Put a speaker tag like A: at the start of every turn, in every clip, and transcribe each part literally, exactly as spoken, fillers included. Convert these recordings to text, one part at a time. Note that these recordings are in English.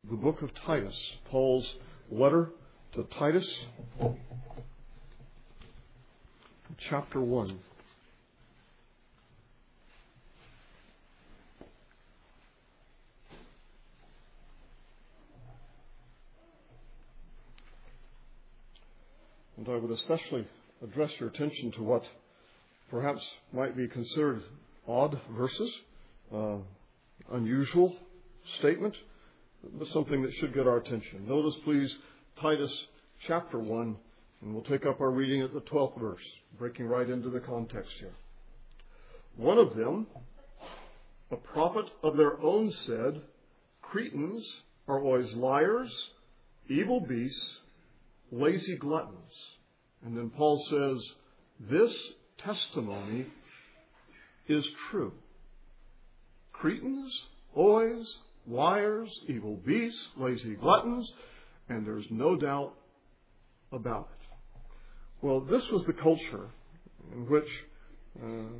A: the book of Titus, Paul's letter to Titus, chapter one. And I would especially address your attention to what perhaps might be considered odd verses, uh, unusual statement, but something that should get our attention. Notice, please, Titus chapter one, and we'll take up our reading at the twelfth verse, breaking right into the context here. One of them, a prophet of their own, said, Cretans are always liars, evil beasts, lazy gluttons. And then Paul says, this testimony is true. Cretans, always, liars, evil beasts, lazy gluttons, and there's no doubt about it. Well, this was the culture in which uh,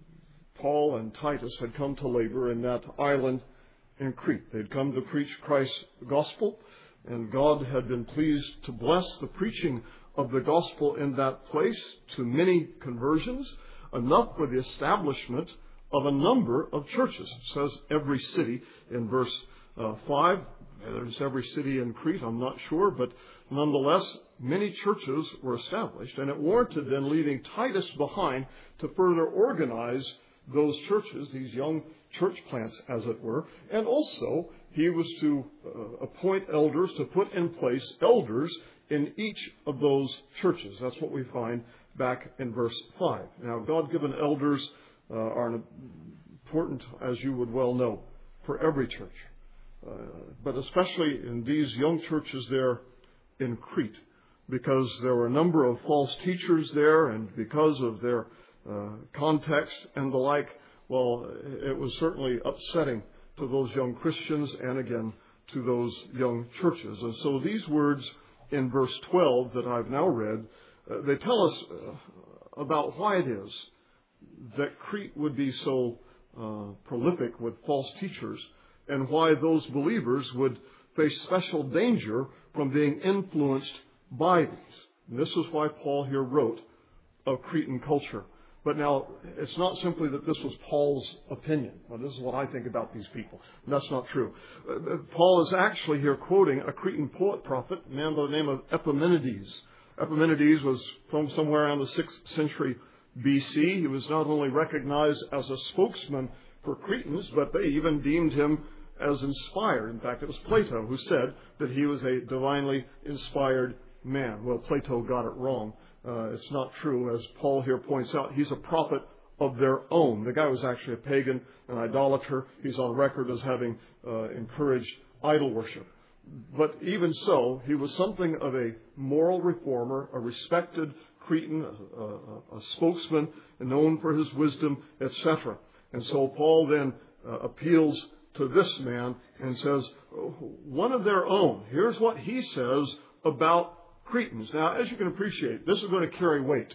A: Paul and Titus had come to labor in that island in Crete. They'd come to preach Christ's gospel, and God had been pleased to bless the preaching of the gospel in that place to many conversions, enough for the establishment of a number of churches. It says every city in verse uh, five. There's every city in Crete, I'm not sure, but nonetheless, many churches were established, and it warranted then leaving Titus behind to further organize those churches, these young church plants, as it were, and also he was to uh, appoint elders, to put in place elders in each of those churches. That's what we find back in verse five. Now, God-given elders uh, are important, as you would well know, for every church. Uh, but especially in these young churches there in Crete, because there were a number of false teachers there, and because of their uh, context and the like, well, it was certainly upsetting to those young Christians and, again, to those young churches. And so these words in verse twelve that I've now read, uh, they tell us uh, about why it is that Crete would be so uh, prolific with false teachers, and why those believers would face special danger from being influenced by these. And this is why Paul here wrote of Cretan culture. But now, it's not simply that this was Paul's opinion. Well, this is what I think about these people. And that's not true. Uh, Paul is actually here quoting a Cretan poet prophet, a man by the name of Epimenides. Epimenides was from somewhere around the sixth century B C. He was not only recognized as a spokesman for Cretans, but they even deemed him as inspired. In fact, it was Plato who said that he was a divinely inspired man. Well, Plato got it wrong. Uh, it's not true. As Paul here points out, he's a prophet of their own. The guy was actually a pagan, an idolater. He's on record as having uh, encouraged idol worship. But even so, he was something of a moral reformer, a respected Cretan, a, a, a spokesman, known for his wisdom, et cetera. And so Paul then uh, appeals to this man and says, one of their own. Here's what he says about Cretans. Now, as you can appreciate, this is going to carry weight.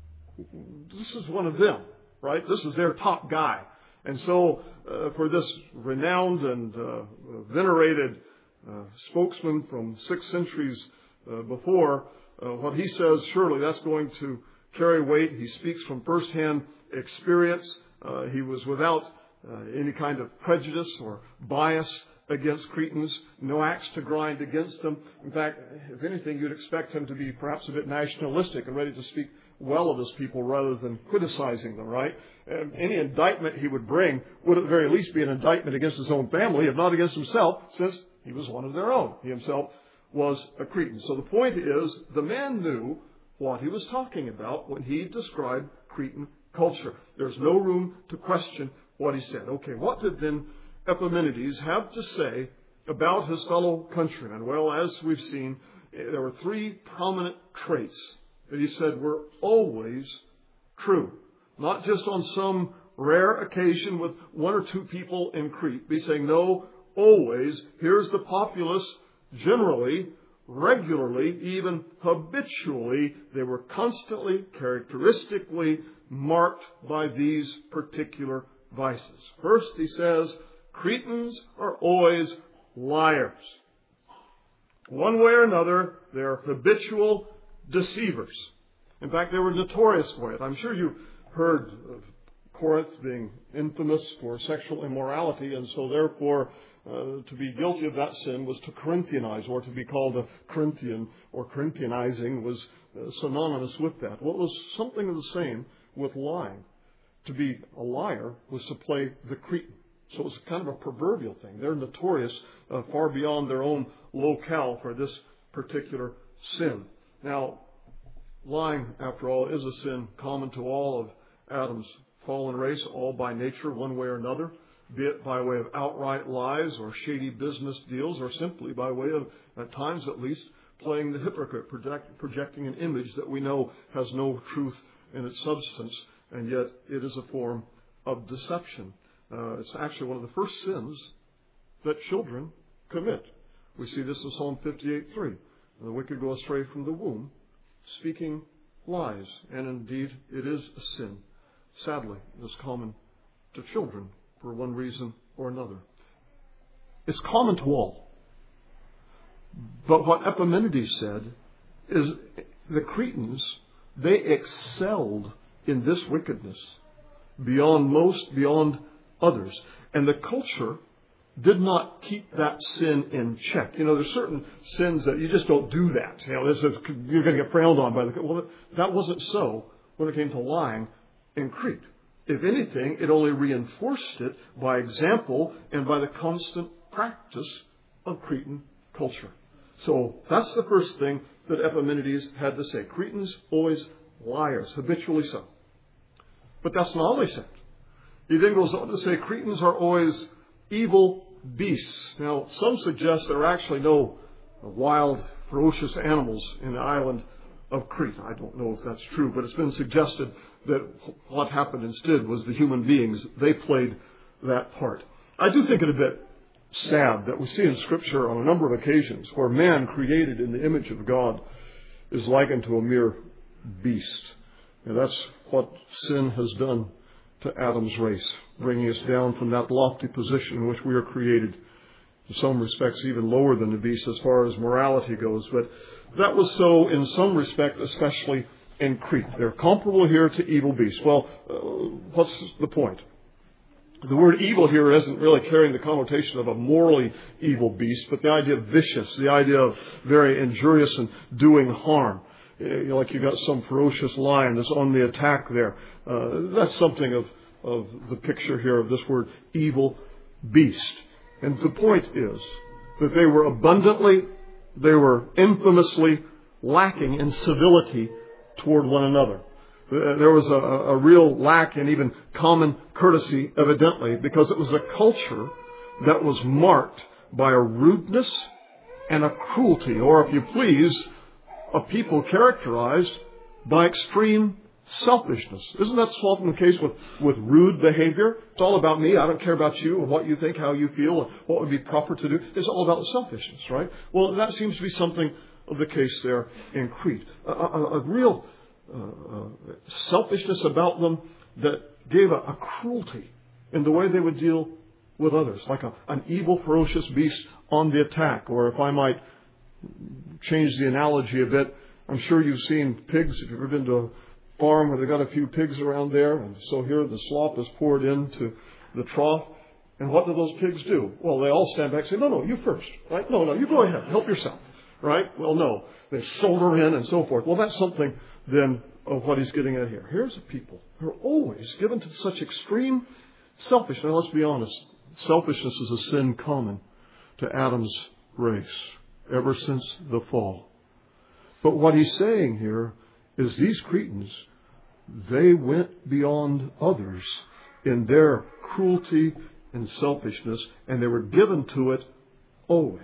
A: This is one of them, right? This is their top guy. And so, uh, for this renowned and uh, venerated uh, spokesman from six centuries uh, before, uh, what he says, surely that's going to carry weight. He speaks from firsthand experience. Uh, he was without uh, any kind of prejudice or bias against Cretans, no axe to grind against them. In fact, if anything, you'd expect him to be perhaps a bit nationalistic and ready to speak well of his people rather than criticizing them, right? And any indictment he would bring would at the very least be an indictment against his own family, if not against himself, since he was one of their own. He himself was a Cretan. So the point is, the man knew what he was talking about when he described Cretan culture. There's no room to question what he said. Okay, what did then Epimenides have to say about his fellow countrymen? Well, as we've seen, there were three prominent traits that he said were always true. Not just on some rare occasion with one or two people in Crete. Be saying, no, always. Here's the populace generally, regularly, even habitually. They were constantly, characteristically marked by these particular vices. First, he says, Cretans are always liars. One way or another, they're habitual deceivers. In fact, they were notorious for it. I'm sure you've heard of Corinth being infamous for sexual immorality, and so therefore uh, to be guilty of that sin was to Corinthianize, or to be called a Corinthian or Corinthianizing was uh, synonymous with that. Well, it was something of the same with lying. To be a liar was to play the Cretan. So it was kind of a proverbial thing. They're notorious uh, far beyond their own locale for this particular sin. Now, lying, after all, is a sin common to all of Adam's fallen race, all by nature, one way or another, be it by way of outright lies or shady business deals, or simply by way of, at times at least, playing the hypocrite, project, projecting an image that we know has no truth in its substance, and yet it is a form of deception. Uh, it's actually one of the first sins that children commit. We see this in Psalm fifty-eight three. The wicked go astray from the womb, speaking lies. And indeed, it is a sin. Sadly, it is common to children for one reason or another. It's common to all. But what Epimenides said is the Cretans, they excelled in this wickedness beyond most, beyond others. And the culture did not keep that sin in check. You know, there's certain sins that you just don't do that. You know, this is, you're going to get frowned on by the... Well, that wasn't so when it came to lying in Crete. If anything, it only reinforced it by example and by the constant practice of Cretan culture. So that's the first thing that Epimenides had to say. Cretans, always liars, habitually so. But that's not all he said. He then goes on to say Cretans are always evil beasts. Now, some suggest there are actually no wild, ferocious animals in the island of Crete. I don't know if that's true, but it's been suggested that what happened instead was the human beings. They played that part. I do think it a bit sad that we see in Scripture on a number of occasions where man created in the image of God is likened to a mere beast. And that's what sin has done to Adam's race, bringing us down from that lofty position in which we are created, in some respects even lower than the beast as far as morality goes. But that was so in some respect, especially in Crete. They're comparable here to evil beasts. Well, uh, what's the point? The word evil here isn't really carrying the connotation of a morally evil beast, but the idea of vicious, the idea of very injurious and doing harm. You know, like you got some ferocious lion that's on the attack there. Uh, that's something of, of the picture here of this word evil beast. And the point is that they were abundantly, they were infamously lacking in civility toward one another. There was a, a real lack in even common courtesy, evidently, because it was a culture that was marked by a rudeness and a cruelty, or if you please, a people characterized by extreme selfishness. Isn't that so often the case with, with rude behavior? It's all about me. I don't care about you and what you think, how you feel, and what would be proper to do. It's all about selfishness, right? Well, that seems to be something of the case there in Crete. A, a, a real uh, uh, selfishness about them that gave a, a cruelty in the way they would deal with others, like a, an evil, ferocious beast on the attack. Or if I might change the analogy a bit, I'm sure you've seen pigs. If you've ever been to a farm where they've got a few pigs around there, and so here the slop is poured into the trough. And what do those pigs do? Well, they all stand back and say, no, no, you first, right? No, no, you go ahead, help yourself, right? Well, no, they solder in and so forth. Well, that's something then of what he's getting at here. Here's a people who are always given to such extreme selfishness. Now, let's be honest. Selfishness is a sin common to Adam's race ever since the fall. But what he's saying here is these Cretans, they went beyond others in their cruelty and selfishness, and they were given to it always.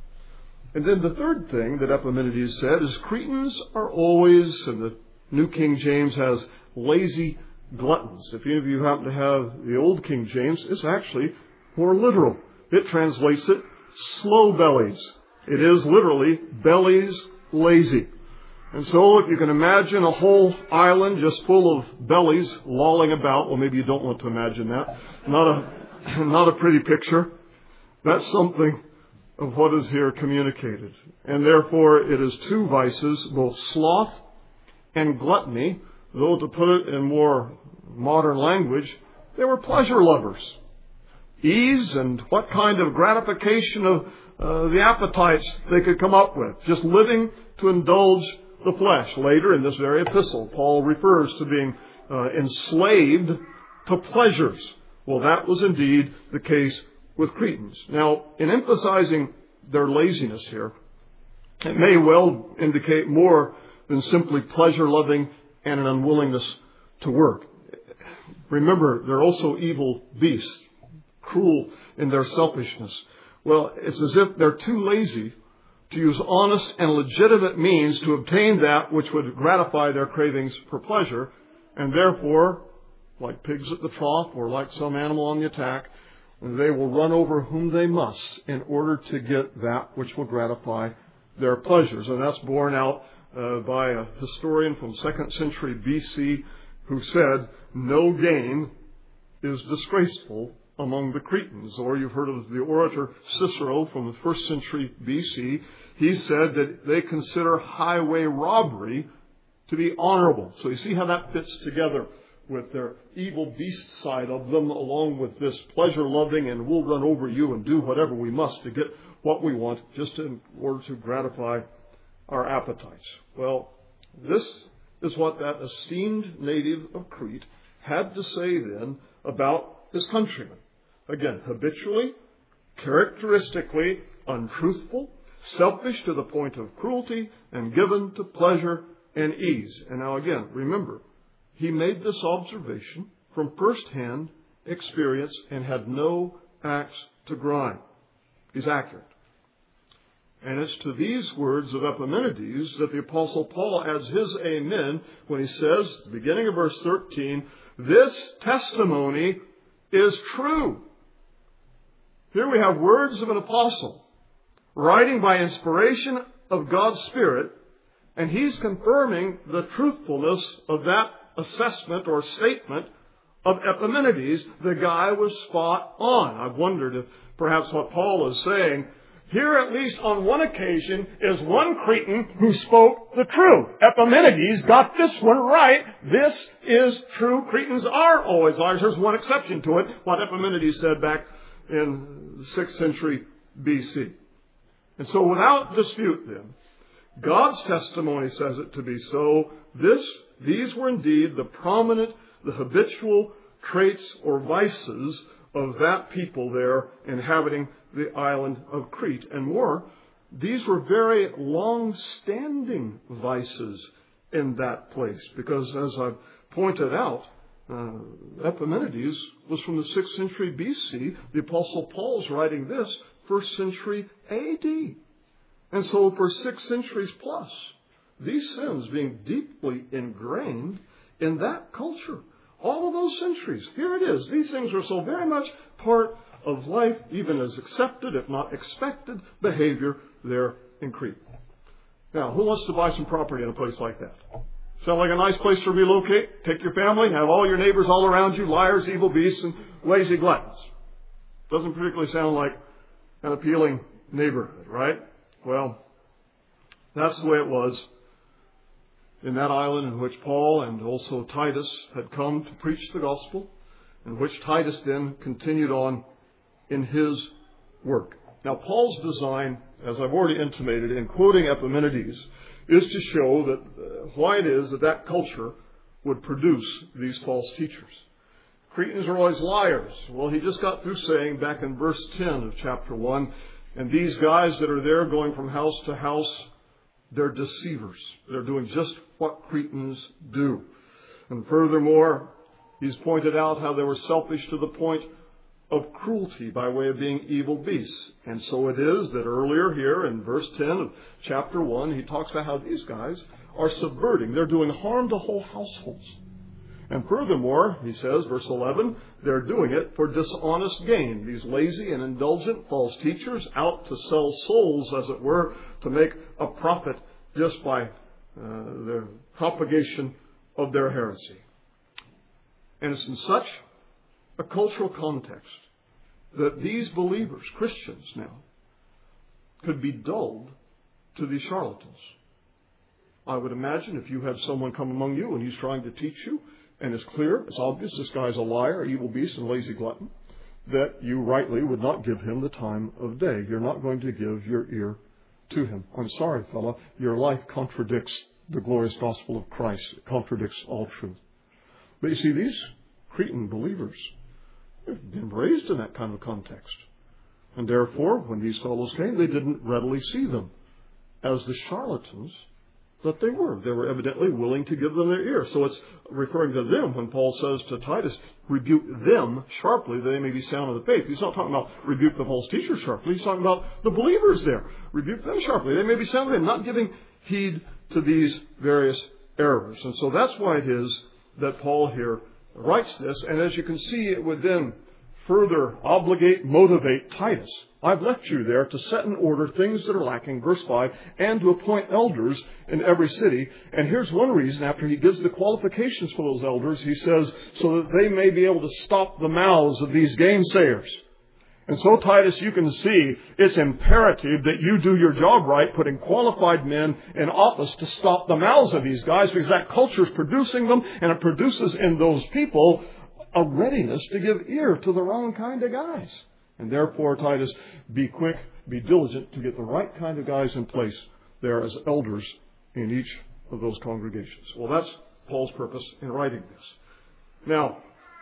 A: And then the third thing that Epimenides said is Cretans are always, and the New King James has lazy gluttons. If any of you happen to have the Old King James, it's actually more literal. It translates it slow bellies. It is literally bellies lazy. And so if you can imagine a whole island just full of bellies lolling about, well, maybe you don't want to imagine that. Not a, not a pretty picture. That's something of what is here communicated. And therefore it is two vices, both sloth and gluttony, though to put it in more modern language, they were pleasure lovers. Ease and what kind of gratification of uh, the appetites they could come up with. Just living to indulge the flesh. Later in this very epistle, Paul refers to being uh, enslaved to pleasures. Well, that was indeed the case with Cretans. Now, in emphasizing their laziness here, it may well indicate more than simply pleasure-loving and an unwillingness to work. Remember, they're also evil beasts, cruel in their selfishness. Well, it's as if they're too lazy to use honest and legitimate means to obtain that which would gratify their cravings for pleasure, and therefore, like pigs at the trough or like some animal on the attack, they will run over whom they must in order to get that which will gratify their pleasures. And that's borne out uh, by a historian from second century B C who said, "No gain is disgraceful among the Cretans." Or you've heard of the orator Cicero from the first century B C. He said that they consider highway robbery to be honorable. So you see how that fits together with their evil beast side of them, along with this pleasure-loving and we'll run over you and do whatever we must to get what we want, just in order to gratify our appetites. Well, this is what that esteemed native of Crete had to say then about his countrymen. Again, habitually, characteristically untruthful, selfish to the point of cruelty, and given to pleasure and ease. And now again, remember, he made this observation from first-hand experience and had no axe to grind. He's accurate. And it's to these words of Epimenides that the Apostle Paul adds his amen when he says, at the beginning of verse thirteen, "This testimony is true." Here we have words of an apostle writing by inspiration of God's Spirit, and he's confirming the truthfulness of that assessment or statement of Epimenides. The guy was spot on. I've wondered if perhaps what Paul is saying here, at least on one occasion, is one Cretan who spoke the truth. Epimenides got this one right. This is true. Cretans are always liars. There's one exception to it, what Epimenides said back in the sixth century B C. And so without dispute then, God's testimony says it to be so. This, these were indeed the prominent, the habitual traits or vices of that people there inhabiting the island of Crete. And more, these were very long-standing vices in that place. Because as I've pointed out, uh, Epimenides was from the sixth century B C. The Apostle Paul's writing this first century A D. And so for six centuries plus, these sins being deeply ingrained in that culture. All of those centuries, here it is. These things are so very much part of life, even as accepted, if not expected, behavior there in Crete. Now, who wants to buy some property in a place like that? Sound like a nice place to relocate? Take your family, have all your neighbors all around you, liars, evil beasts, and lazy gluttons. Doesn't particularly sound like an appealing neighborhood, right? Well, that's the way it was in that island in which Paul and also Titus had come to preach the gospel, and which Titus then continued on in his work. Now, Paul's design, as I've already intimated in quoting Epimenides, is to show that uh, why it is that that culture would produce these false teachers. Cretans are always liars. Well, he just got through saying back in verse ten of chapter one, and these guys that are there going from house to house, they're deceivers. They're doing just what Cretans do. And furthermore, he's pointed out how they were selfish to the point of cruelty by way of being evil beasts. And so it is that earlier here in verse ten of chapter one, he talks about how these guys are subverting. They're doing harm to whole households. And furthermore, he says, verse eleven, they're doing it for dishonest gain. These lazy and indulgent false teachers out to sell souls, as it were, to make a profit just by uh, the propagation of their heresy. And it's in such a cultural context that these believers, Christians now, could be dulled to these charlatans. I would imagine if you had someone come among you and he's trying to teach you, and it's clear, it's obvious, this guy's a liar, evil beast, and lazy glutton, that you rightly would not give him the time of day. You're not going to give your ear to him. I'm sorry, fella, your life contradicts the glorious gospel of Christ. It contradicts all truth. But you see, these Cretan believers have been raised in that kind of context. And therefore, when these fellows came, they didn't readily see them as the charlatans that they were. They were evidently willing to give them their ear. So it's referring to them when Paul says to Titus, rebuke them sharply that they may be sound of the faith. He's not talking about rebuke the false teacher sharply. He's talking about the believers there. Rebuke them sharply. They may be sound of faith, not giving heed to these various errors. And so that's why it is that Paul here writes this. And as you can see, it would then further obligate, motivate Titus. I've left you there to set in order things that are lacking, verse five, and to appoint elders in every city. And here's one reason, after he gives the qualifications for those elders, he says, so that they may be able to stop the mouths of these gainsayers. And so, Titus, you can see it's imperative that you do your job right, putting qualified men in office to stop the mouths of these guys, because that culture is producing them, and it produces in those people a readiness to give ear to the wrong kind of guys. And therefore, Titus, be quick, be diligent to get the right kind of guys in place there as elders in each of those congregations. Well, that's Paul's purpose in writing this. Now,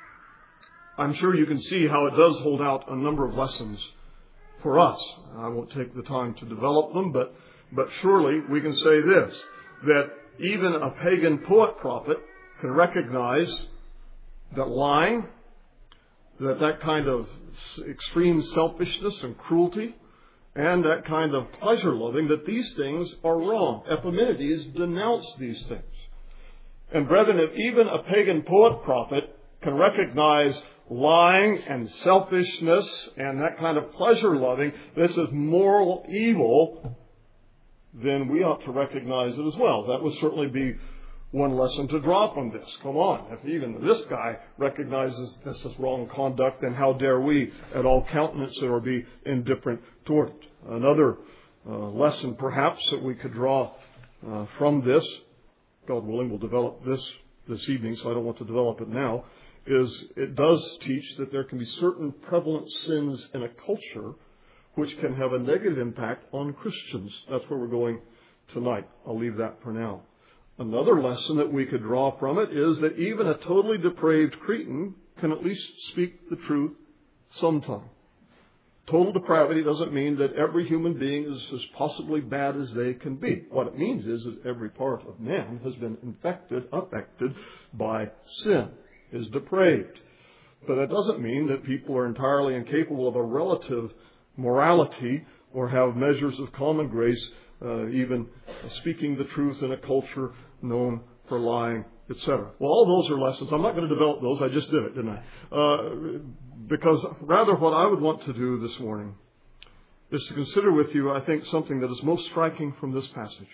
A: I'm sure you can see how it does hold out a number of lessons for us. I won't take the time to develop them, but, but surely we can say this, that even a pagan poet prophet can recognize that lying, that that kind of extreme selfishness and cruelty, and that kind of pleasure-loving, that these things are wrong. Epimenides denounced these things. And brethren, if even a pagan poet prophet can recognize lying and selfishness and that kind of pleasure-loving, this is moral evil, then we ought to recognize it as well. That would certainly be one lesson to draw from this. Come on, if even this guy recognizes this as wrong conduct, then how dare we at all countenance it or be indifferent toward it? Another uh, lesson perhaps that we could draw uh, from this, God willing, we'll develop this this evening, so I don't want to develop it now, is it does teach that there can be certain prevalent sins in a culture which can have a negative impact on Christians. That's where we're going tonight. I'll leave that for now. Another lesson that we could draw from it is that even a totally depraved Cretan can at least speak the truth sometime. Total depravity doesn't mean that every human being is as possibly bad as they can be. What it means is that every part of man has been infected, affected by sin, is depraved. But that doesn't mean that people are entirely incapable of a relative morality or have measures of common grace, uh, even speaking the truth in a culture known for lying, et cetera. Well, all those are lessons. I'm not going to develop those. I just did it, didn't I? Uh, because rather what I would want to do this morning is to consider with you, I think, something that is most striking from this passage.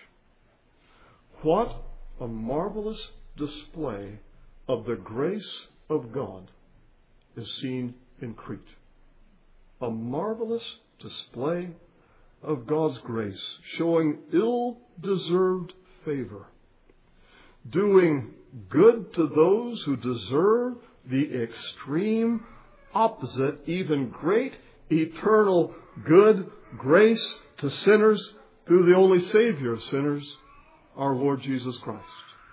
A: What a marvelous display of the grace of God is seen in Crete. A marvelous display of God's grace, showing ill-deserved favor, doing good to those who deserve the extreme opposite, even great eternal good grace to sinners through the only Savior of sinners, our Lord Jesus Christ.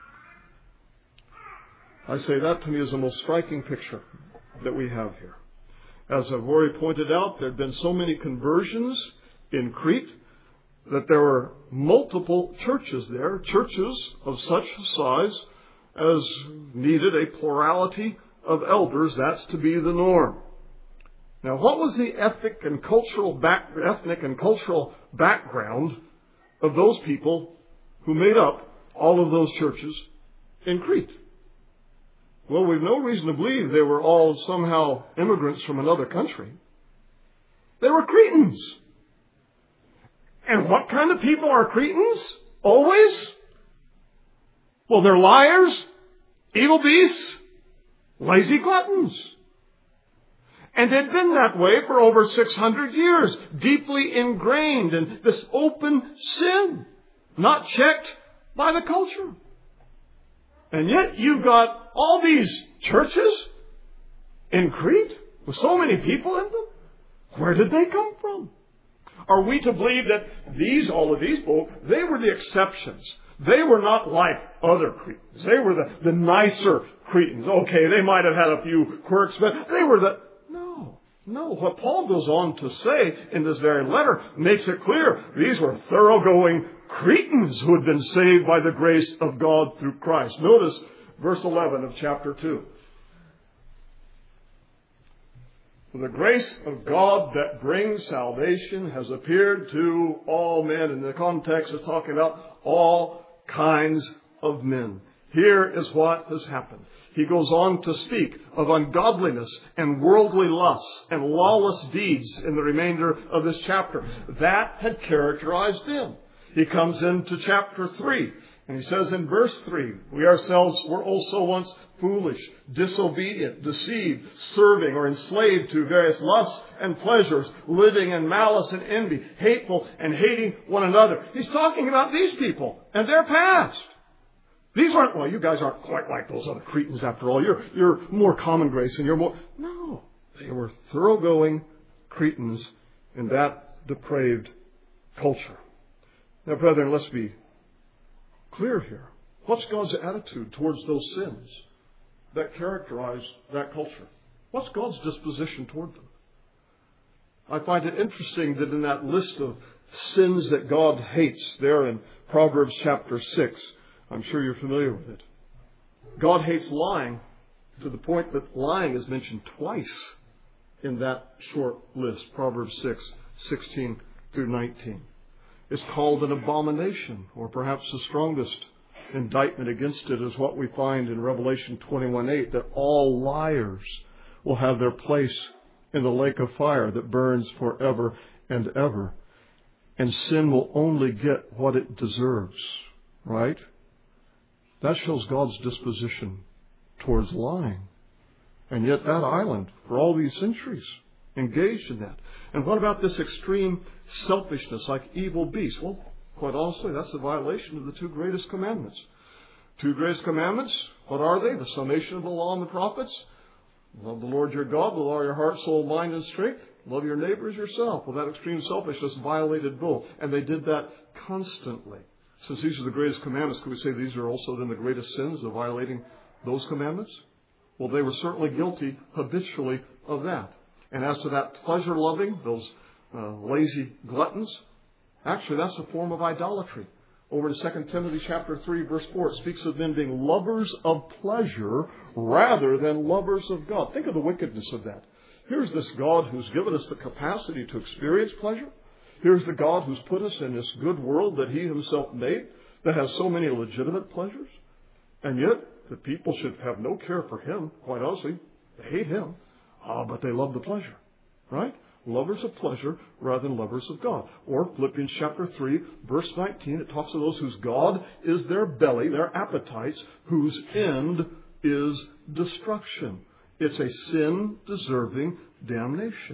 A: I say that to me is the most striking picture that we have here. As I've already pointed out, there have been so many conversions in Crete that there were multiple churches there, churches of such size as needed a plurality of elders. That's to be the norm. Now, what was the ethnic and cultural back, ethnic and cultural background of those people who made up all of those churches in Crete? Well, we've no reason to believe they were all somehow immigrants from another country. They were Cretans. And what kind of people are Cretans? Always? Well, they're liars, evil beasts, lazy gluttons. And it had been that way for over six hundred years, deeply ingrained in this open sin, not checked by the culture. And yet you've got all these churches in Crete with so many people in them. Where did they come from? Are we to believe that these, all of these people, they were the exceptions? They were not like other Cretans. They were the, the nicer Cretans. Okay, they might have had a few quirks, but they were the... No, no. What Paul goes on to say in this very letter makes it clear. These were thoroughgoing Cretans who had been saved by the grace of God through Christ. Notice verse eleven of chapter two. For the grace of God that brings salvation has appeared to all men. In the context of talking about all kinds of men. Here is what has happened. He goes on to speak of ungodliness and worldly lusts and lawless deeds in the remainder of this chapter. That had characterized them. He comes into chapter three, and he says in verse three, we ourselves were also once foolish, disobedient, deceived, serving or enslaved to various lusts and pleasures, living in malice and envy, hateful and hating one another. He's talking about these people and their past. These aren't, well, you guys aren't quite like those other Cretans after all. You're, you're more common grace and you're more... No, they were thoroughgoing Cretans in that depraved culture. Now, brethren, let's be clear here. What's God's attitude towards those sins that characterize that culture? What's God's disposition toward them? I find it interesting that in that list of sins that God hates there in Proverbs chapter six, I'm sure you're familiar with it. God hates lying to the point that lying is mentioned twice in that short list, Proverbs six, sixteen through nineteen. It's called an abomination, or perhaps the strongest indictment against it is what we find in Revelation twenty-one eight, that all liars will have their place in the lake of fire that burns forever and ever. And sin will only get what it deserves, right? That shows God's disposition towards lying. And yet that island, for all these centuries, engaged in that. And what about this extreme selfishness like evil beasts? Well, quite honestly, that's a violation of the two greatest commandments. Two greatest commandments, what are they? The summation of the law and the prophets. Love the Lord your God with all your heart, soul, mind, and strength. Love your neighbor as yourself. Well, that extreme selfishness violated both. And they did that constantly. Since these are the greatest commandments, could we say these are also then the greatest sins of violating those commandments? Well, they were certainly guilty habitually of that. And as to that pleasure-loving, those uh, lazy gluttons, actually that's a form of idolatry. Over in Second Timothy chapter three, verse four, it speaks of them being lovers of pleasure rather than lovers of God. Think of the wickedness of that. Here's this God who's given us the capacity to experience pleasure. Here's the God who's put us in this good world that He Himself made that has so many legitimate pleasures. And yet, the people should have no care for Him. Quite honestly, they hate Him. Ah, but they love the pleasure. Right? Lovers of pleasure rather than lovers of God. Or Philippians chapter three, verse nineteen, it talks of those whose God is their belly, their appetites, whose end is destruction. It's a sin-deserving damnation.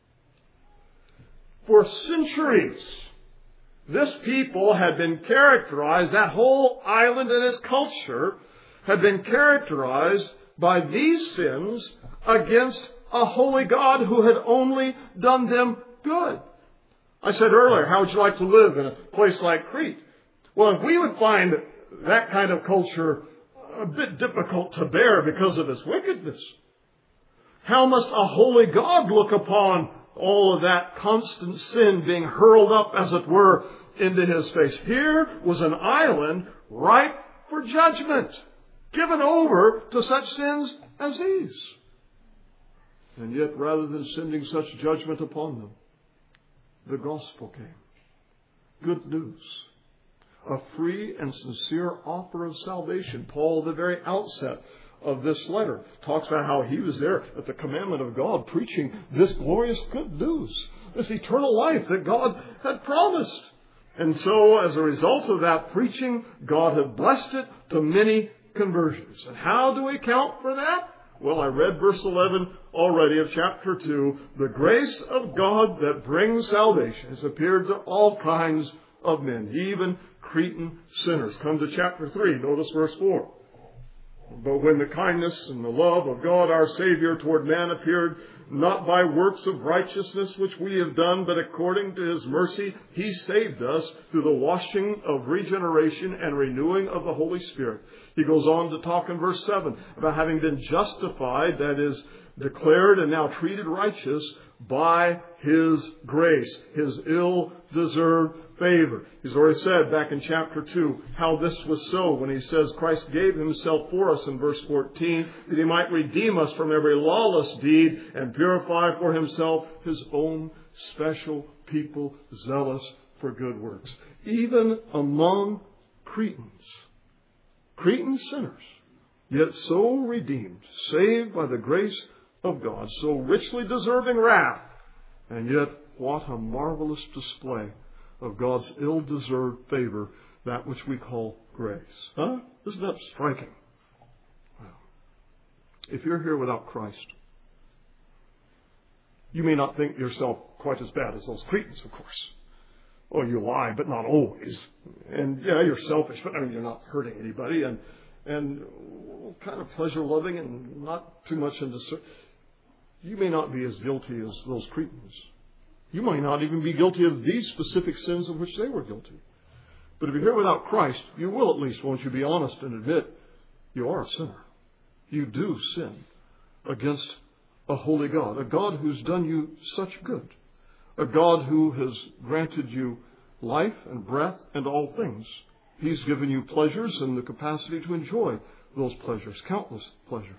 A: For centuries, this people had been characterized, that whole island and its culture had been characterized by these sins against a holy God who had only done them good. I said earlier, how would you like to live in a place like Crete? Well, if we would find that kind of culture a bit difficult to bear because of its wickedness, how must a holy God look upon all of that constant sin being hurled up, as it were, into His face? Here was an island ripe for judgment, given over to such sins as these. And yet, rather than sending such judgment upon them, the gospel came. Good news. A free and sincere offer of salvation. Paul, at the very outset of this letter, talks about how he was there at the commandment of God preaching this glorious good news, this eternal life that God had promised. And so, as a result of that preaching, God had blessed it to many conversions. And how do we account for that? Well, I read verse eleven already of chapter two. The grace of God that brings salvation has appeared to all kinds of men, even Cretan sinners. Come to chapter three. Notice verse four. But when the kindness and the love of God our Savior toward man appeared, not by works of righteousness which we have done, but according to His mercy, He saved us through the washing of regeneration and renewing of the Holy Spirit. He goes on to talk in verse seven about having been justified, that is, declared and now treated righteous by His grace, His ill-deserved favor. He's already said back in chapter two how this was so when he says Christ gave Himself for us in verse fourteen, that He might redeem us from every lawless deed and purify for Himself His own special people, zealous for good works. Even among Cretans, Cretan sinners, yet so redeemed, saved by the grace of God, so richly deserving wrath, and yet what a marvelous display of God's ill-deserved favor, that which we call grace. Huh? Isn't that striking? Well, if you're here without Christ, you may not think yourself quite as bad as those Cretans, of course. Oh, you lie, but not always. And yeah, you're selfish, but I mean, you're not hurting anybody, and and kind of pleasure-loving and not too much into. You may not be as guilty as those Cretans. You might not even be guilty of these specific sins of which they were guilty. But if you're here without Christ, you will at least, won't you, be honest and admit you are a sinner. You do sin against a holy God, a God who's done you such good, a God who has granted you life and breath and all things. He's given you pleasures and the capacity to enjoy those pleasures, countless pleasures.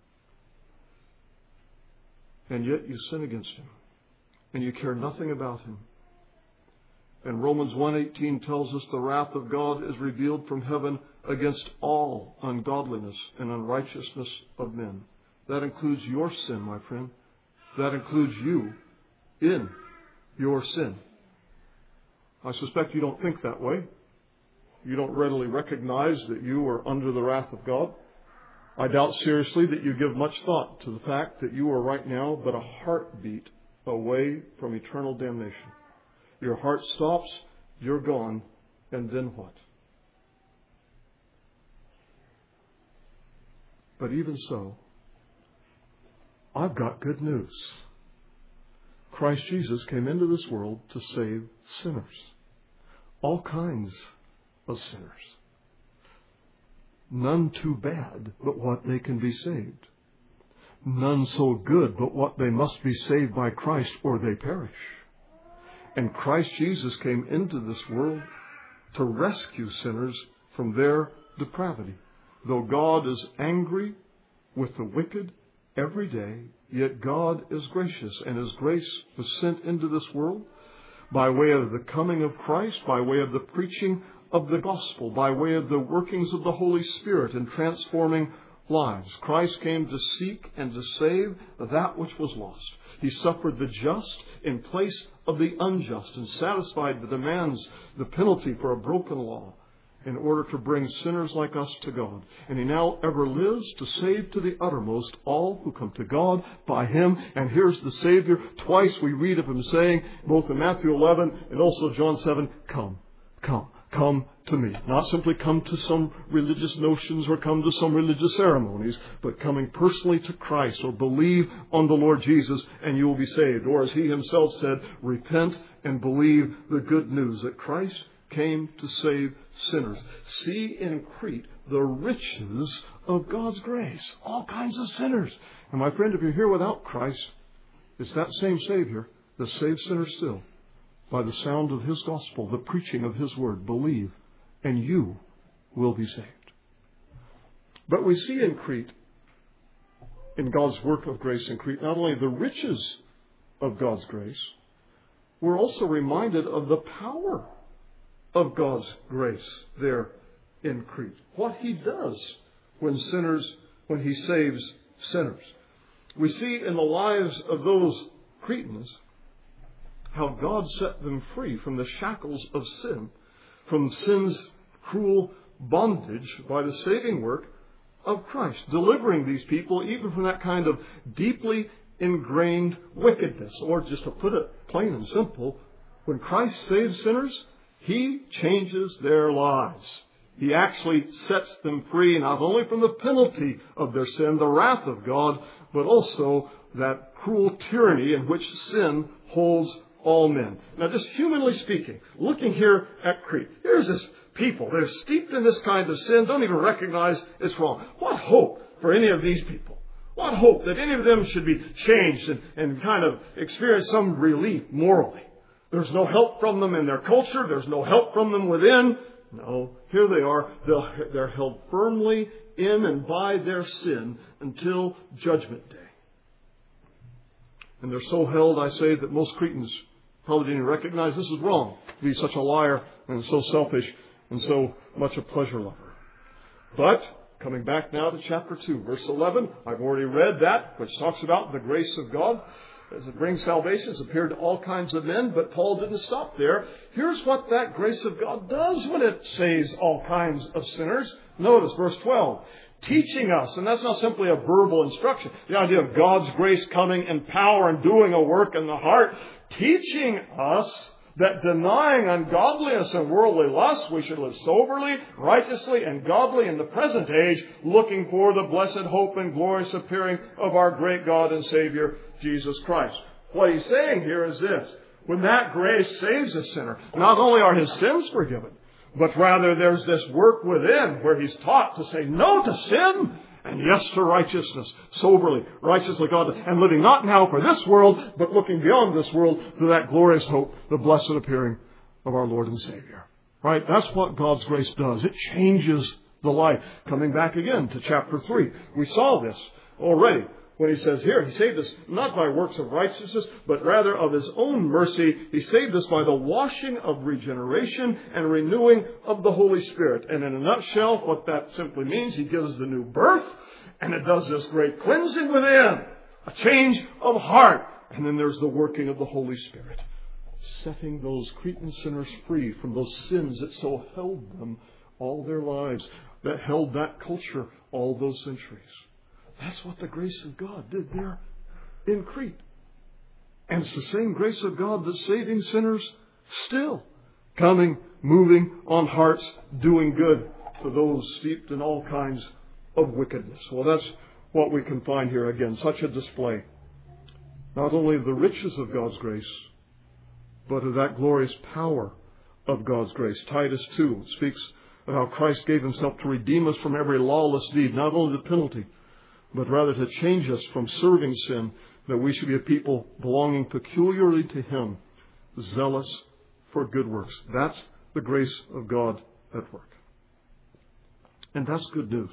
A: And yet you sin against Him. And you care nothing about Him. And Romans one eighteen tells us the wrath of God is revealed from heaven against all ungodliness and unrighteousness of men. That includes your sin, my friend. That includes you in your sin. I suspect you don't think that way. You don't readily recognize that you are under the wrath of God. I doubt seriously that you give much thought to the fact that you are right now but a heartbeat away from eternal damnation. Your heart stops, you're gone, and then what? But even so, I've got good news. Christ Jesus came into this world to save sinners. All kinds of sinners. None too bad, but what they can be saved. None so good, but what they must be saved by Christ or they perish. And Christ Jesus came into this world to rescue sinners from their depravity. Though God is angry with the wicked every day, yet God is gracious, and His grace was sent into this world by way of the coming of Christ, by way of the preaching of the gospel, by way of the workings of the Holy Spirit in transforming lives. Christ came to seek and to save that which was lost. He suffered the just in place of the unjust and satisfied the demands, the penalty for a broken law in order to bring sinners like us to God. And He now ever lives to save to the uttermost all who come to God by Him. And here's the Savior. Twice we read of Him saying, both in Matthew eleven and also John seven, come, come. Come to me. Not simply come to some religious notions or come to some religious ceremonies, but coming personally to Christ or believe on the Lord Jesus and you will be saved. Or as He Himself said, repent and believe the good news that Christ came to save sinners. See in Crete the riches of God's grace. All kinds of sinners. And my friend, if you're here without Christ, it's that same Savior that saves sinners still. By the sound of His gospel, the preaching of His word, believe, and you will be saved. But we see in Crete, in God's work of grace in Crete, not only the riches of God's grace, we're also reminded of the power of God's grace there in Crete. What He does when sinners, when He saves sinners. We see in the lives of those Cretans how God set them free from the shackles of sin, from sin's cruel bondage by the saving work of Christ, delivering these people even from that kind of deeply ingrained wickedness. Or just to put it plain and simple, when Christ saves sinners, He changes their lives. He actually sets them free not only from the penalty of their sin, the wrath of God, but also that cruel tyranny in which sin holds all men. Now, just humanly speaking, looking here at Crete, here's this people. They're steeped in this kind of sin, don't even recognize it's wrong. What hope for any of these people? What hope that any of them should be changed and, and kind of experience some relief morally? There's no help from them in their culture. There's no help from them within. No, here they are. They're, they're held firmly in and by their sin until Judgment Day. And they're so held, I say, that most Cretans probably didn't recognize this is wrong, to be such a liar and so selfish and so much a pleasure lover. But, coming back now to chapter two, verse eleven, I've already read that, which talks about the grace of God as it brings salvation. It's appeared to all kinds of men, but Paul didn't stop there. Here's what that grace of God does when it saves all kinds of sinners. Notice verse twelve. Teaching us, and that's not simply a verbal instruction. The idea of God's grace coming in power and doing a work in the heart. Teaching us that denying ungodliness and worldly lust, we should live soberly, righteously, and godly in the present age, looking for the blessed hope and glorious appearing of our great God and Savior, Jesus Christ. What he's saying here is this. When that grace saves a sinner, not only are his sins forgiven, but rather there's this work within where he's taught to say no to sin and yes to righteousness, soberly, righteously godly, and living not now for this world, but looking beyond this world to that glorious hope, the blessed appearing of our Lord and Savior. Right? That's what God's grace does. It changes the life. Coming back again to chapter three. We saw this already. When he says here, He saved us not by works of righteousness, but rather of His own mercy. He saved us by the washing of regeneration and renewing of the Holy Spirit. And in a nutshell, what that simply means, He gives the new birth, and it does this great cleansing within, a change of heart. And then there's the working of the Holy Spirit, setting those Cretan sinners free from those sins that so held them all their lives, that held that culture all those centuries. That's what the grace of God did there in Crete. And it's the same grace of God that's saving sinners still. Coming, moving on hearts, doing good for those steeped in all kinds of wickedness. Well, that's what we can find here again. Such a display. Not only of the riches of God's grace, but of that glorious power of God's grace. Titus two speaks of how Christ gave Himself to redeem us from every lawless deed. Not only the penalty, but rather to change us from serving sin, that we should be a people belonging peculiarly to Him, zealous for good works. That's the grace of God at work. And that's good news.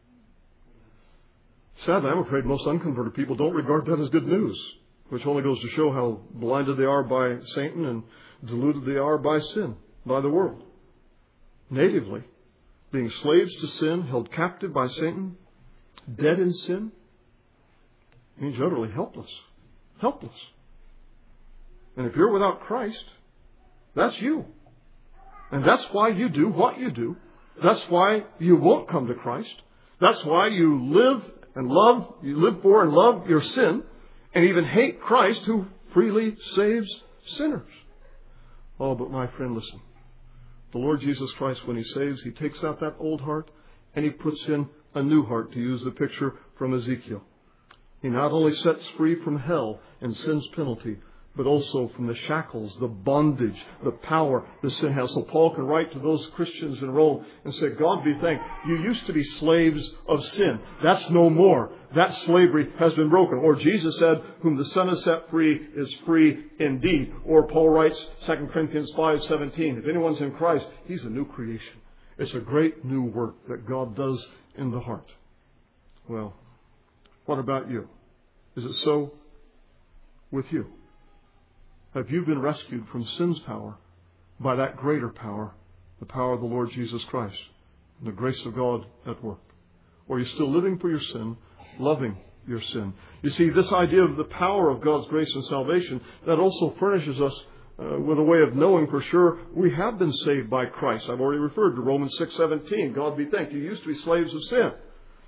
A: Sadly, I'm afraid most unconverted people don't regard that as good news, which only goes to show how blinded they are by Satan and deluded they are by sin, by the world. Natively, being slaves to sin, held captive by Satan, dead in sin, means utterly helpless. Helpless. And if you're without Christ, that's you. And that's why you do what you do. That's why you won't come to Christ. That's why you live and love, you live for and love your sin, and even hate Christ who freely saves sinners. Oh, but my friend, listen. The Lord Jesus Christ, when He saves, He takes out that old heart and He puts in a new heart, to use the picture from Ezekiel. He not only sets free from hell and sin's penalty, but also from the shackles, the bondage, the power the sin has. So Paul can write to those Christians in Rome and say, God be thanked, you used to be slaves of sin. That's no more. That slavery has been broken. Or Jesus said, whom the Son has set free is free indeed. Or Paul writes, Second Corinthians five seventeen, if anyone's in Christ, he's a new creation. It's a great new work that God does in the heart. Well, what about you? Is it so with you? Have you been rescued from sin's power by that greater power, the power of the Lord Jesus Christ, and the grace of God at work? Or are you still living for your sin, loving your sin? You see, this idea of the power of God's grace and salvation, that also furnishes us Uh, with a way of knowing for sure we have been saved by Christ. I've already referred to Romans six seventeen. God be thanked. You used to be slaves of sin.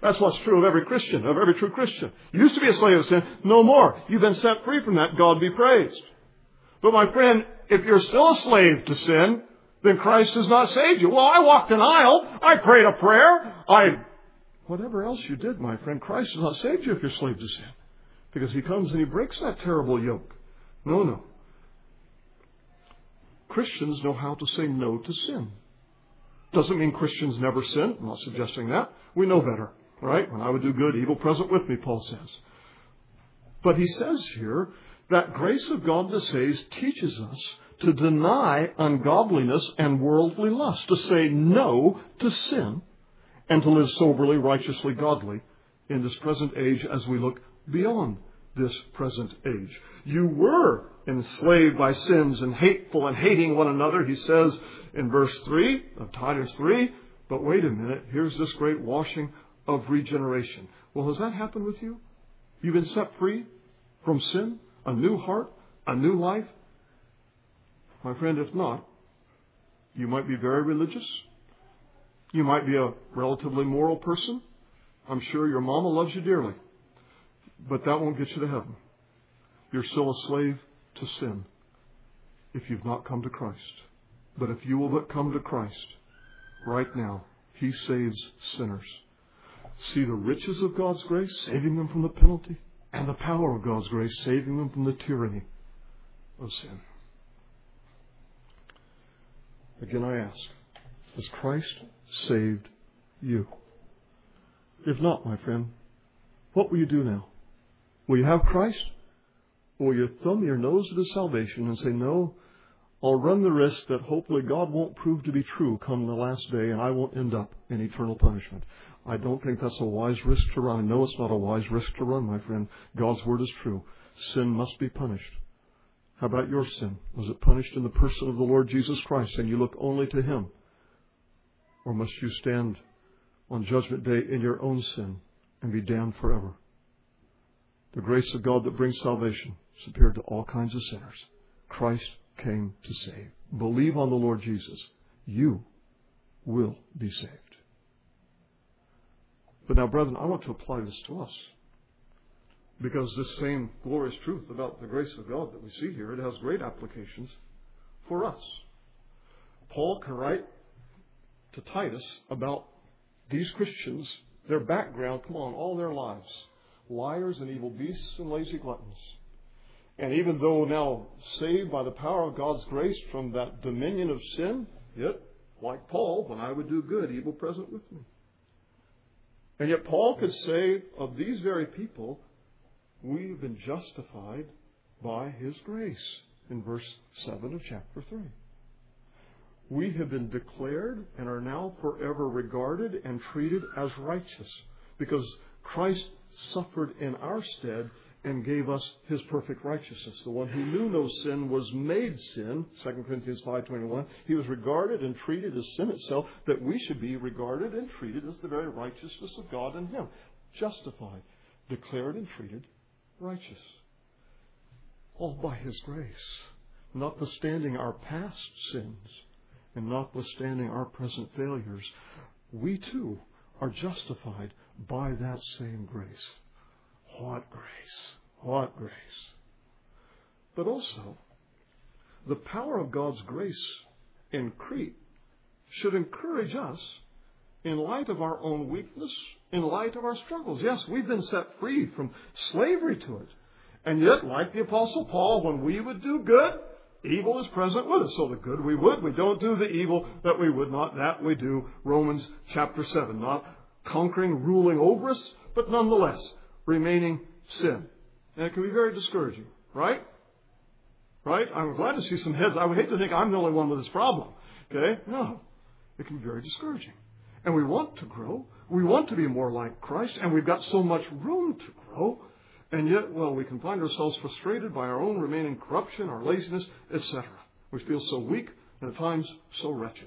A: That's what's true of every Christian, of every true Christian. You used to be a slave of sin. No more. You've been set free from that. God be praised. But my friend, if you're still a slave to sin, then Christ has not saved you. Well, I walked an aisle. I prayed a prayer. I, whatever else you did, my friend, Christ has not saved you if you're a slave to sin. Because He comes and He breaks that terrible yoke. No, no. Christians know how to say no to sin. Doesn't mean Christians never sin. I'm not suggesting that. We know better, right? When I would do good, evil present with me, Paul says. But he says here that grace of God that saves teaches us to deny ungodliness and worldly lust, to say no to sin, and to live soberly, righteously, godly in this present age as we look beyond this present age. You were enslaved by sins and hateful and hating one another, he says in verse three of Titus three. But wait a minute, here's this great washing of regeneration. Well, has that happened with you? You've been set free from sin, a new heart, a new life? My friend, if not, you might be very religious. You might be a relatively moral person. I'm sure your mama loves you dearly. But that won't get you to heaven. You're still a slave to sin if you've not come to Christ. But if you will but come to Christ, right now, He saves sinners. See the riches of God's grace, saving them from the penalty, and the power of God's grace, saving them from the tyranny of sin. Again, I ask, has Christ saved you? If not, my friend, what will you do now? Will you have Christ? Or will you thumb your nose at His salvation and say, no, I'll run the risk that hopefully God won't prove to be true come the last day and I won't end up in eternal punishment. I don't think that's a wise risk to run. I know it's not a wise risk to run, my friend. God's Word is true. Sin must be punished. How about your sin? Was it punished in the person of the Lord Jesus Christ and you look only to Him? Or must you stand on Judgment Day in your own sin and be damned forever? The grace of God that brings salvation is appeared to all kinds of sinners. Christ came to save. Believe on the Lord Jesus. You will be saved. But now, brethren, I want to apply this to us. Because this same glorious truth about the grace of God that we see here, it has great applications for us. Paul can write to Titus about these Christians, their background, come on, all their lives. Liars and evil beasts and lazy gluttons. And even though now saved by the power of God's grace from that dominion of sin, yet, like Paul, when I would do good, evil present with me. And yet Paul could say of these very people, we've been justified by His grace, in verse seven of chapter three. We have been declared and are now forever regarded and treated as righteous, because Christ suffered in our stead and gave us His perfect righteousness. The one who knew no sin was made sin, Second Corinthians five twenty-one. He was regarded and treated as sin itself, that we should be regarded and treated as the very righteousness of God in Him. Justified, declared and treated righteous. All by His grace. Notwithstanding our past sins and notwithstanding our present failures, we too are justified by that same grace. What grace! What grace! But also, the power of God's grace in Crete should encourage us in light of our own weakness, in light of our struggles. Yes, we've been set free from slavery to it. And yet, like the Apostle Paul, when we would do good, evil is present with us. So the good we would, we don't do the evil that we would not. That we do. Romans chapter seven. Not conquering, ruling over us, but nonetheless, remaining sin. And it can be very discouraging, right? Right? I'm glad to see some heads. I would hate to think I'm the only one with this problem. Okay? No. It can be very discouraging. And we want to grow. We want to be more like Christ. And we've got so much room to grow. And yet, well, we can find ourselves frustrated by our own remaining corruption, our laziness, et cetera. We feel so weak and at times so wretched.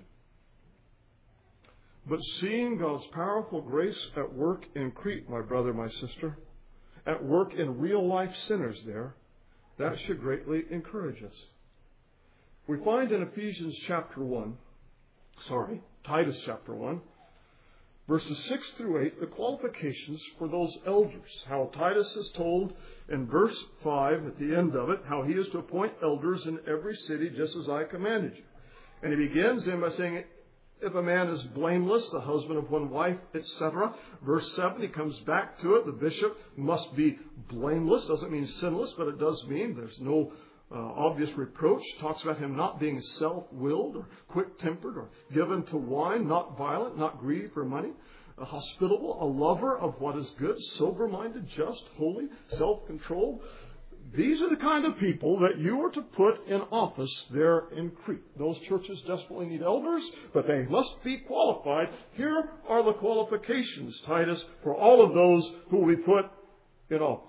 A: But seeing God's powerful grace at work in Crete, my brother, my sister, at work in real life sinners there, that should greatly encourage us. We find in Ephesians chapter one, sorry, Titus chapter one, verses six through eight, the qualifications for those elders. How Titus is told in verse five, at the end of it, how he is to appoint elders in every city, just as I commanded you. And he begins in by saying, if a man is blameless, the husband of one wife, et cetera. Verse seven, he comes back to it. The bishop must be blameless. Doesn't mean sinless, but it does mean there's no uh, obvious reproach. Talks about him not being self-willed or quick-tempered or given to wine, not violent, not greedy for money, uh, hospitable, a lover of what is good, sober-minded, just, holy, self-controlled. These are the kind of people that you are to put in office there in Crete. Those churches desperately need elders, but they must be qualified. Here are the qualifications, Titus, for all of those who we put in office.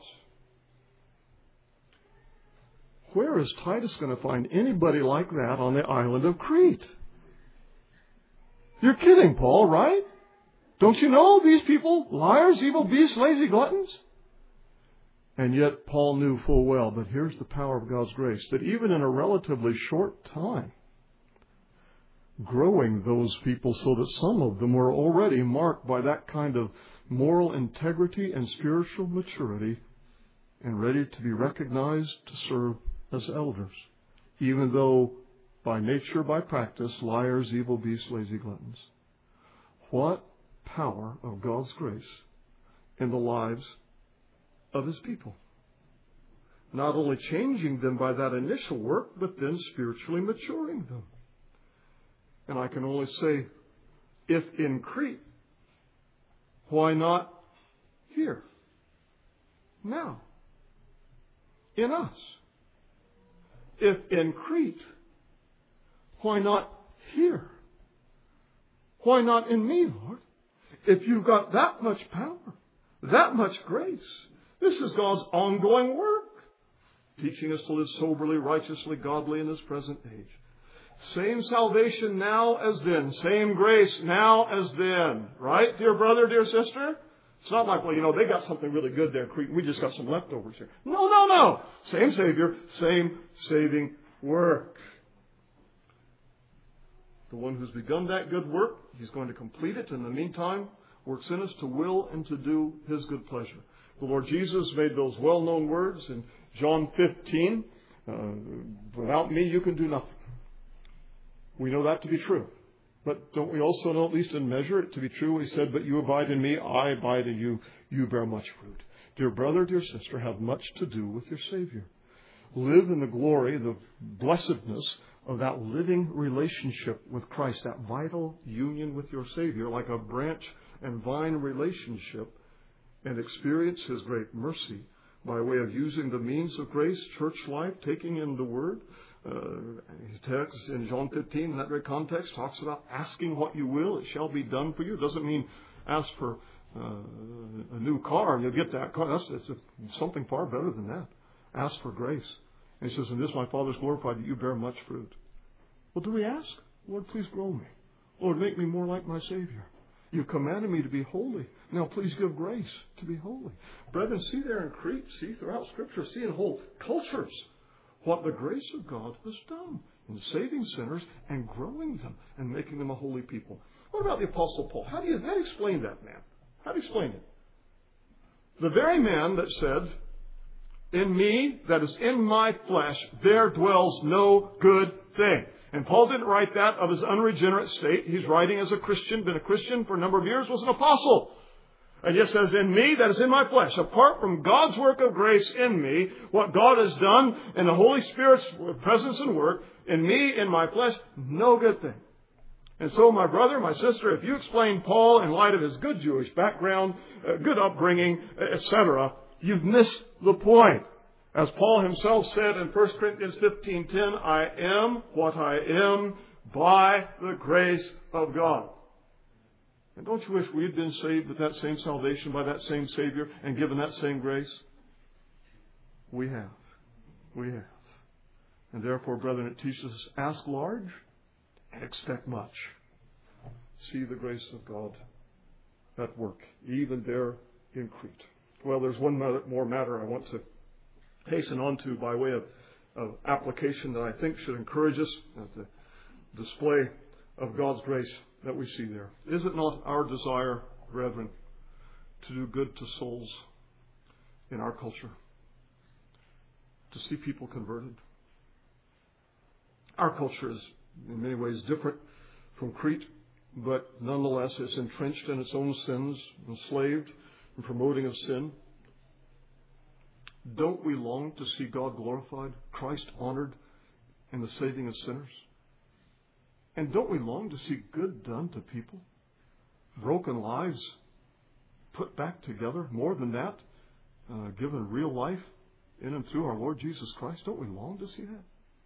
A: Where is Titus going to find anybody like that on the island of Crete? You're kidding, Paul, right? Don't you know these people, liars, evil beasts, lazy gluttons? And yet Paul knew full well, but here's the power of God's grace, that even in a relatively short time, growing those people so that some of them were already marked by that kind of moral integrity and spiritual maturity and ready to be recognized to serve as elders, even though by nature, by practice, liars, evil beasts, lazy gluttons. What power of God's grace in the lives of His people. Not only changing them by that initial work, but then spiritually maturing them. And I can only say, if in Crete, why not here? Now. In us. If in Crete, why not here? Why not in me, Lord? If you've got that much power, that much grace, this is God's ongoing work, teaching us to live soberly, righteously, godly in this present age. Same salvation now as then. Same grace now as then. Right, dear brother, dear sister? It's not like, well, you know, they got something really good there, Crete. We just got some leftovers here. No, no, no. Same Savior, same saving work. The one who's begun that good work, He's going to complete it. In the meantime, works in us to will and to do His good pleasure. The Lord Jesus made those well-known words in John fifteen. Uh, without me, you can do nothing. We know that to be true. But don't we also know, at least in measure, it to be true? He said, but you abide in me, I abide in you, you bear much fruit. Dear brother, dear sister, have much to do with your Savior. Live in the glory, the blessedness of that living relationship with Christ, that vital union with your Savior, like a branch and vine relationship, and experience His great mercy by way of using the means of grace, church life, taking in the Word. Uh, text in John fifteen, in that very context, talks about asking what you will, it shall be done for you. It doesn't mean ask for uh, a new car and you'll get that car. That's it's a, something far better than that. Ask for grace. And He says, in this my Father is glorified, that you bear much fruit. Well, do we ask? Lord, please grow me. Lord, make me more like my Savior. You've commanded me to be holy. Now please give grace to be holy. Brethren, see there in Crete, see throughout Scripture, see in whole cultures what the grace of God has done in saving sinners and growing them and making them a holy people. What about the Apostle Paul? How do you, how do you explain that, man? How do you explain it? The very man that said, in me, that is in my flesh, there dwells no good thing. And Paul didn't write that of his unregenerate state. He's writing as a Christian, been a Christian for a number of years, was an apostle. And yet says, in me, that is in my flesh, apart from God's work of grace in me, what God has done in the Holy Spirit's presence and work, in me, in my flesh, no good thing. And so, my brother, my sister, if you explain Paul in light of his good Jewish background, uh, good upbringing, et cetera, you've missed the point. As Paul himself said in First Corinthians fifteen ten, I am what I am by the grace of God. And don't you wish we had been saved with that same salvation by that same Savior and given that same grace? We have. We have. And therefore, brethren, it teaches us, ask large and expect much. See the grace of God at work, even there in Crete. Well, there's one more matter I want to hasten on to by way of, of application that I think should encourage us to display of God's grace that we see there. Is it not our desire, brethren, to do good to souls in our culture? To see people converted? Our culture is in many ways different from Crete, but nonetheless it's entrenched in its own sins, enslaved in promoting of sin. Don't we long to see God glorified, Christ honored, and the saving of sinners? And don't we long to see good done to people? Broken lives put back together? More than that, uh, given real life in and through our Lord Jesus Christ? Don't we long to see that?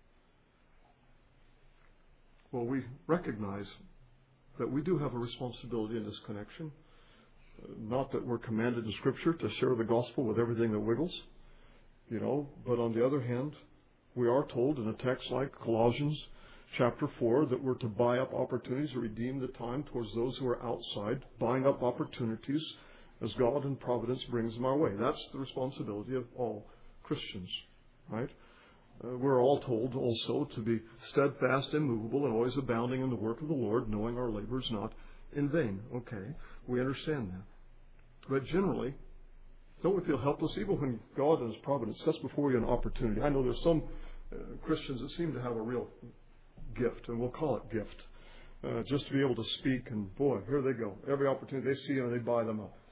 A: Well, we recognize that we do have a responsibility in this connection. Uh, not that we're commanded in Scripture to share the gospel with everything that wiggles, you know, but on the other hand, we are told in a text like Colossians chapter four that we're to buy up opportunities to redeem the time towards those who are outside, buying up opportunities as God in providence brings them our way. That's the responsibility of all Christians, right? Uh, we're all told also to be steadfast, immovable, and always abounding in the work of the Lord, knowing our labor is not in vain. Okay, we understand that. But generally, don't we feel helpless even when God in His providence sets before you an opportunity? I know there's some uh, Christians that seem to have a real gift, and we'll call it gift, uh, just to be able to speak, and boy, here they go. Every opportunity they see, and they buy them up.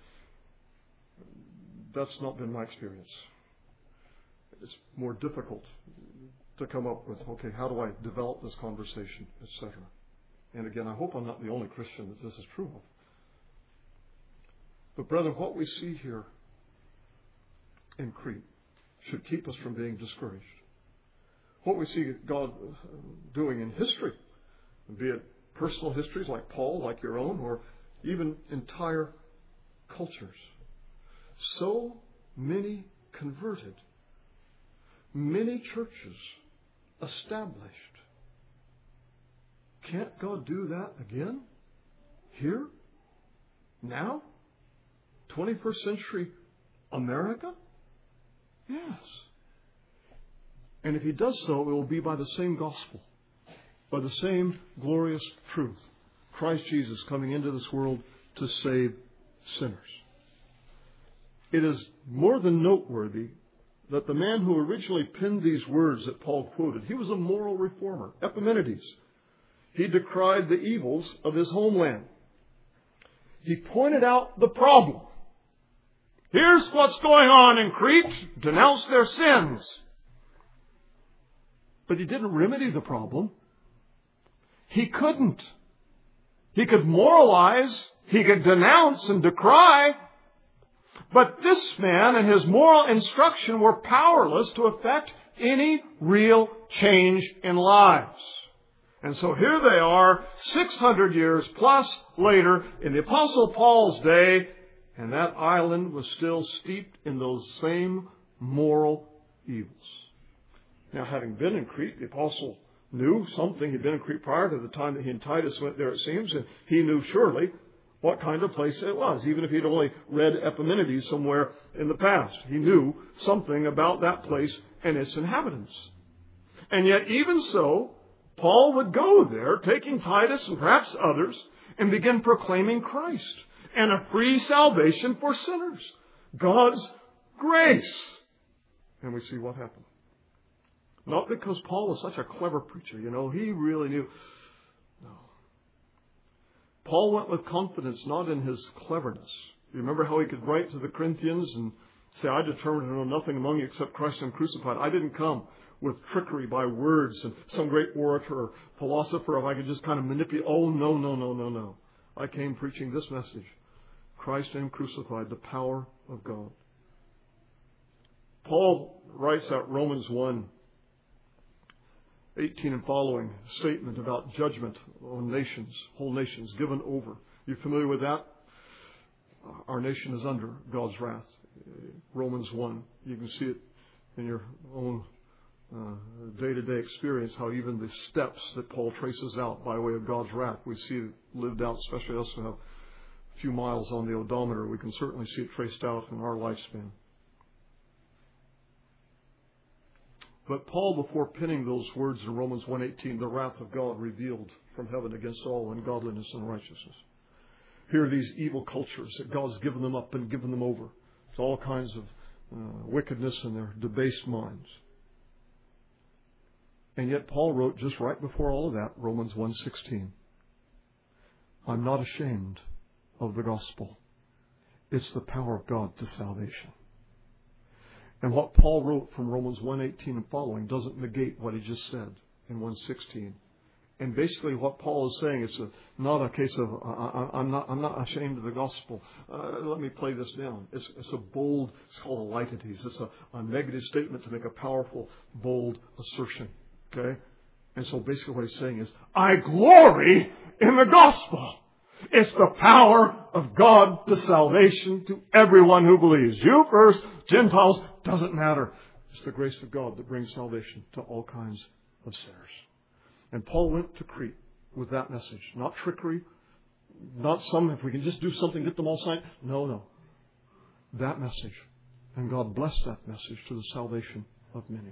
A: That's not been my experience. It's more difficult to come up with, okay, how do I develop this conversation, et cetera. And again, I hope I'm not the only Christian that this is true of. But brethren, what we see here in Crete should keep us from being discouraged. What we see God doing in history, be it personal histories like Paul, like your own, or even entire cultures. So many converted, many churches established. Can't God do that again? Here? Now? twenty-first century America? Yes. And if He does so, it will be by the same gospel, by the same glorious truth. Christ Jesus coming into this world to save sinners. It is more than noteworthy that the man who originally penned these words that Paul quoted, he was a moral reformer, Epimenides. He decried the evils of his homeland. He pointed out the problem. Here's what's going on in Crete. Denounce their sins. But he didn't remedy the problem. He couldn't. He could moralize. He could denounce and decry. But this man and his moral instruction were powerless to effect any real change in lives. And so here they are, six hundred years plus later, in the Apostle Paul's day, and that island was still steeped in those same moral evils. Now, having been in Crete, the Apostle knew something. He'd been in Crete prior to the time that he and Titus went there, it seems, and he knew surely what kind of place it was, even if he'd only read Epimenides somewhere in the past. He knew something about that place and its inhabitants. And yet, even so, Paul would go there, taking Titus and perhaps others, and begin proclaiming Christ and a free salvation for sinners. God's grace. And we see what happened. Not because Paul was such a clever preacher, you know, he really knew. No. Paul went with confidence, not in his cleverness. You remember how he could write to the Corinthians and say, I determined to know nothing among you except Christ and crucified. I didn't come with trickery by words and some great orator or philosopher if I could just kind of manipulate. Oh, no, no, no, no, no. I came preaching this message. Christ and crucified, the power of God. Paul writes out Romans one, eighteen and following statement about judgment on nations, whole nations given over. You familiar with that? Our nation is under God's wrath. Romans one. You can see it in your own uh, day-to-day experience, how even the steps that Paul traces out by way of God's wrath, we see it lived out, especially us who have a few miles on the odometer. We can certainly see it traced out in our lifespan. But Paul, before penning those words in Romans one eighteen, the wrath of God revealed from heaven against all ungodliness and righteousness. Here are these evil cultures that God's given them up and given them over to all kinds of uh, wickedness in their debased minds. And yet Paul wrote just right before all of that, Romans one sixteen. I'm not ashamed of the gospel. It's the power of God to salvation. And what Paul wrote from Romans one eighteen and following doesn't negate what he just said in one sixteen. And basically what Paul is saying, it's a, not a case of, I, I, I'm not I'm not ashamed of the gospel. Uh, let me play this down. It's, it's a bold, it's called a leitates. It's a, a negative statement to make a powerful, bold assertion. Okay? And so basically what he's saying is, I glory in the gospel. It's the power of God to salvation to everyone who believes. You first, Gentiles, doesn't matter. It's the grace of God that brings salvation to all kinds of sinners. And Paul went to Crete with that message. Not trickery, not some, if we can just do something, get them all signed. No, no. That message. And God blessed that message to the salvation of many.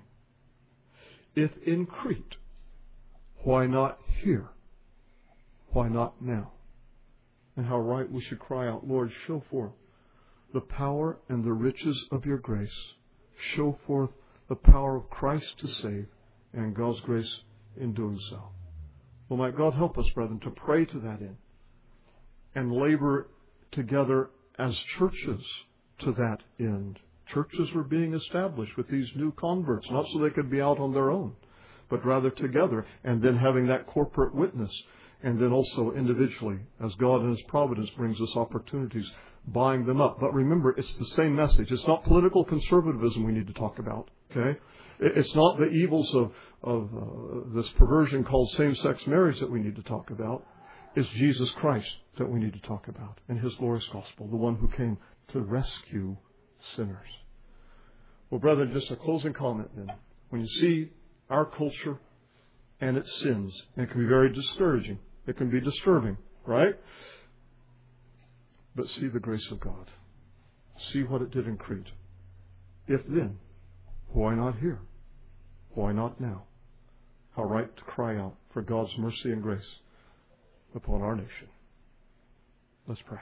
A: If in Crete, why not here? Why not now? And how right we should cry out, Lord, show forth the power and the riches of your grace. Show forth the power of Christ to save and God's grace in doing so. Well, might God help us, brethren, to pray to that end and labor together as churches to that end. Churches were being established with these new converts, not so they could be out on their own, but rather together, and then having that corporate witness, and then also individually, as God in His providence brings us opportunities, buying them up. But remember, it's the same message. It's not political conservatism we need to talk about, okay? It's not the evils of, of uh, this perversion called same-sex marriage that we need to talk about. It's Jesus Christ that we need to talk about and His glorious gospel, the one who came to rescue sinners. Well, brethren, just a closing comment then. When you see our culture and its sins, and it can be very discouraging. It can be disturbing, right? But see the grace of God. See what it did in Crete. If then, why not here? Why not now? How right to cry out for God's mercy and grace upon our nation. Let's pray.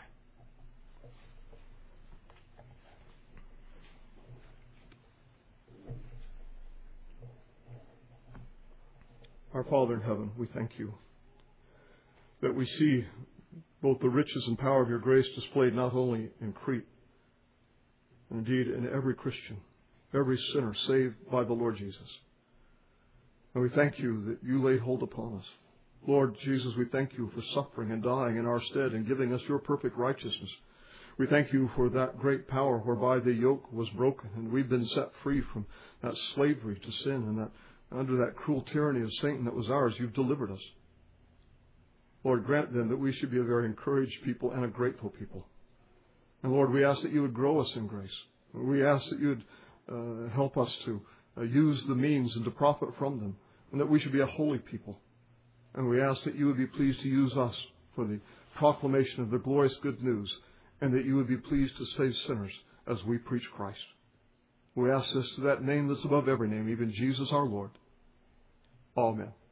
A: Our Father in heaven, we thank you that we see both the riches and power of your grace displayed not only in Crete, indeed in every Christian, every sinner saved by the Lord Jesus. And we thank you that you laid hold upon us. Lord Jesus, we thank you for suffering and dying in our stead and giving us your perfect righteousness. We thank you for that great power whereby the yoke was broken and we've been set free from that slavery to sin and that under that cruel tyranny of Satan that was ours. You've delivered us. Lord, grant then that we should be a very encouraged people and a grateful people. And Lord, we ask that you would grow us in grace. We ask that you would uh, help us to uh, use the means and to profit from them, and that we should be a holy people. And we ask that you would be pleased to use us for the proclamation of the glorious good news, and that you would be pleased to save sinners as we preach Christ. We ask this to that name that's above every name, even Jesus our Lord. Amen.